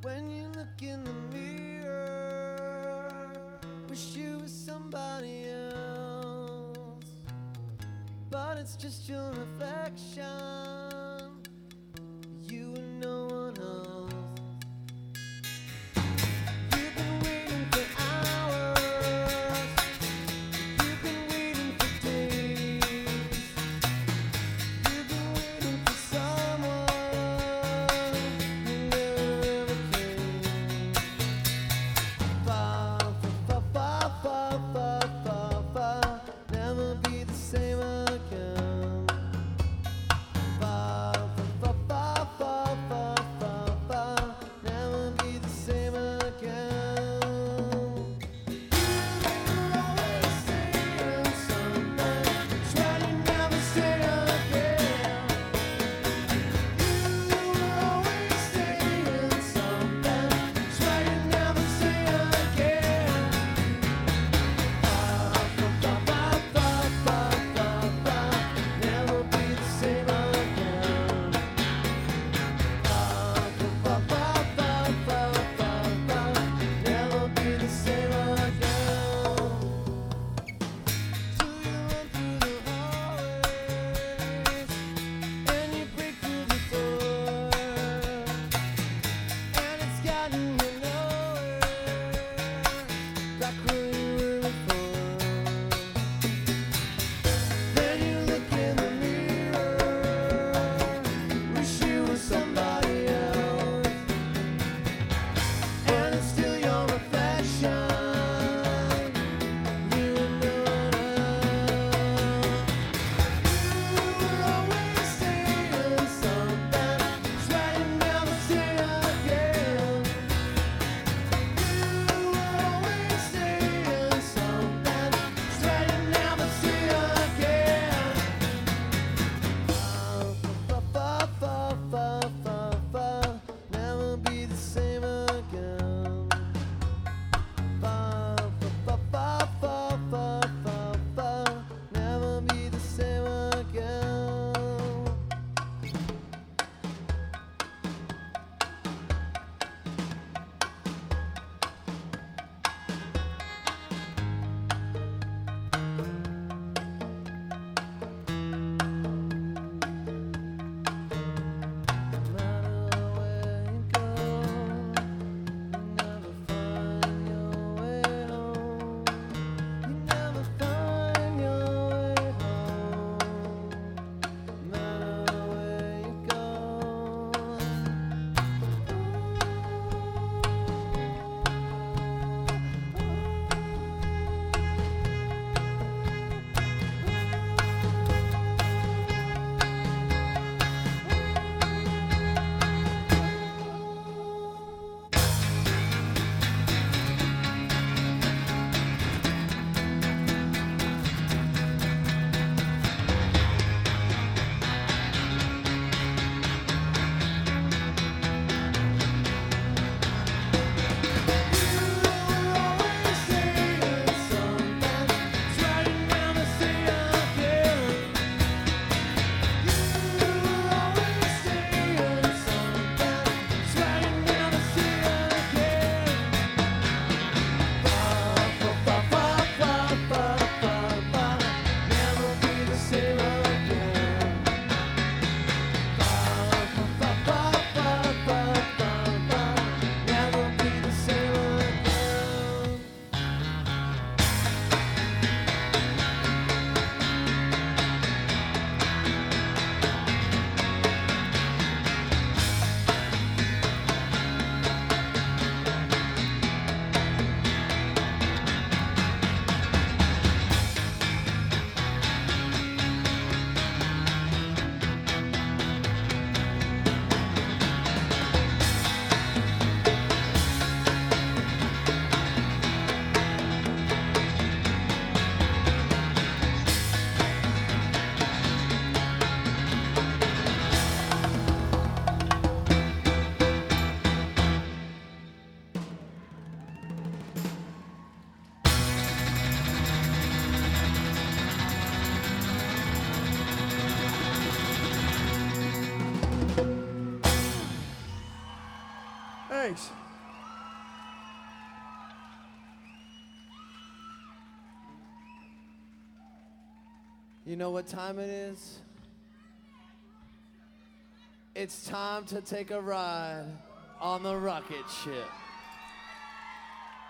When you look in the mirror, wish you was somebody else, but it's just your reflection, you and no one else. You've been waiting for hours, you've been waiting for days, you've been waiting for someone who never ever came. Far, far, far, far, far, far, far, never be the same again. Far, Thanks. You know what time it is? It's time to take a ride on the rocket ship.